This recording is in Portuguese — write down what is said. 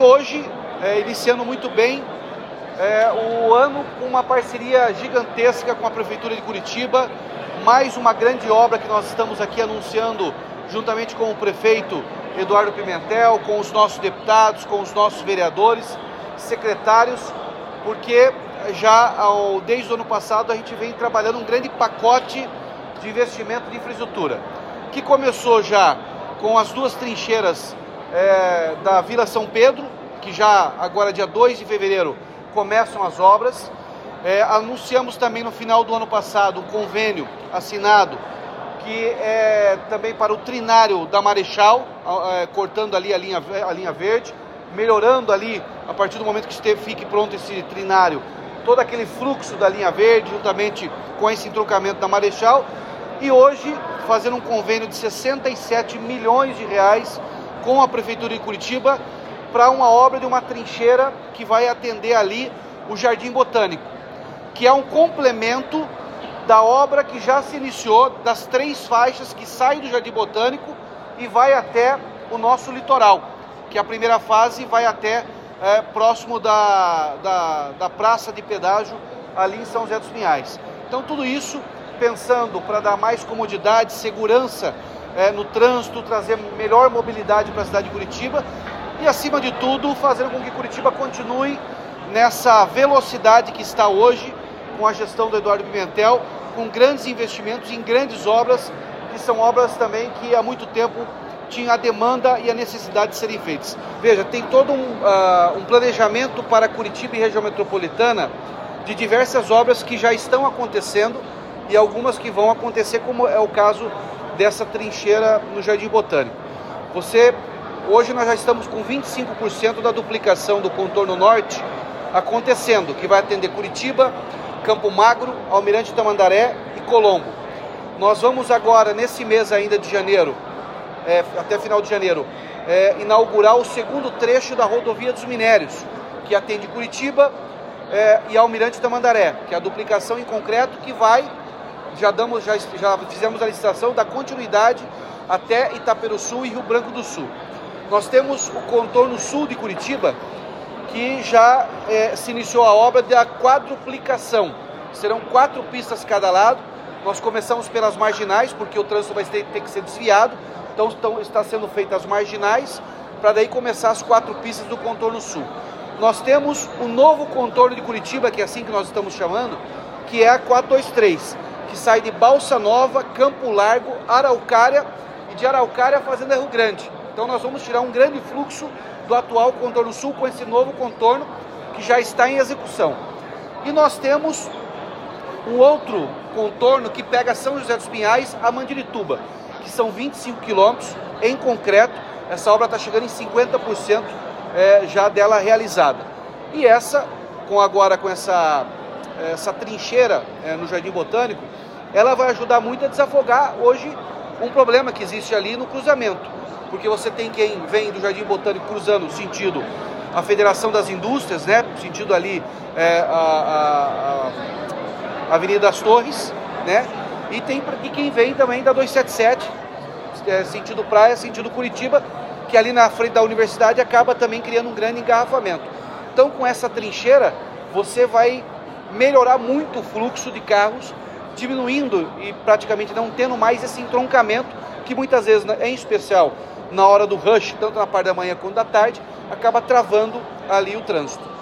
Hoje, iniciando muito bem o ano com uma parceria gigantesca com a Prefeitura de Curitiba, mais uma grande obra que nós estamos aqui anunciando juntamente com o prefeito Eduardo Pimentel, com os nossos deputados, com os nossos vereadores, secretários, porque desde o ano passado a gente vem trabalhando um grande pacote de investimento de infraestrutura, que começou já com as duas trincheiras da Vila São Pedro, que já agora dia 2 de fevereiro começam as obras. Anunciamos também no final do ano passado um convênio assinado, que é também para o trinário da Marechal, cortando ali a linha verde, melhorando ali, a partir do momento que fique pronto esse trinário, todo aquele fluxo da linha verde, juntamente com esse entroncamento da Marechal. E hoje, fazendo um convênio de 67 milhões de reais com a Prefeitura de Curitiba, para uma obra de uma trincheira que vai atender ali o Jardim Botânico, que é um complemento da obra que já se iniciou, das 3 faixas que saem do Jardim Botânico e vai até o nosso litoral, que a primeira fase vai até próximo da praça de pedágio ali em São José dos Pinhais. Então tudo isso pensando para dar mais comodidade, segurança no trânsito, trazer melhor mobilidade para a cidade de Curitiba e, acima de tudo, fazendo com que Curitiba continue nessa velocidade que está hoje com a gestão do Eduardo Pimentel, com grandes investimentos em grandes obras, que são obras também que há muito tempo tinham a demanda e a necessidade de serem feitas. Veja, tem todo um planejamento para Curitiba e região metropolitana de diversas obras que já estão acontecendo e algumas que vão acontecer, como é o caso dessa trincheira no Jardim Botânico. Hoje nós já estamos com 25% da duplicação do contorno norte acontecendo, que vai atender Curitiba, Campo Magro, Almirante Tamandaré e Colombo. Nós vamos agora, nesse mês ainda de janeiro, até final de janeiro, inaugurar o segundo trecho da rodovia dos Minérios, que atende Curitiba e Almirante Tamandaré, que é a duplicação em concreto que vai, já fizemos a licitação da continuidade até Itaperuçu e Rio Branco do Sul. Nós temos o contorno sul de Curitiba, que já se iniciou a obra da quadruplicação. Serão 4 pistas cada lado. Nós começamos pelas marginais, porque o trânsito vai ter que ser desviado. Então está sendo feitas as marginais, para daí começar as 4 pistas do contorno sul. Nós temos o novo contorno de Curitiba, que é assim que nós estamos chamando, que é a 423, que sai de Balsa Nova, Campo Largo, Araucária e de Araucária a Fazenda Rio Grande. Então nós vamos tirar um grande fluxo do atual contorno sul com esse novo contorno que já está em execução. E nós temos um outro contorno que pega São José dos Pinhais a Mandirituba, que são 25 quilômetros em concreto. Essa obra está chegando em 50% já dela realizada. E essa trincheira no Jardim Botânico, ela vai ajudar muito a desafogar hoje um problema que existe ali no cruzamento. Porque você tem quem vem do Jardim Botânico cruzando sentido a Federação das Indústrias, sentido ali a Avenida das Torres, e tem quem vem também da 277, sentido praia, sentido Curitiba, que ali na frente da universidade acaba também criando um grande engarrafamento. Então, com essa trincheira, você vai melhorar muito o fluxo de carros, diminuindo e praticamente não tendo mais esse entroncamento, que muitas vezes, em especial na hora do rush, tanto na parte da manhã quanto da tarde, acaba travando ali o trânsito.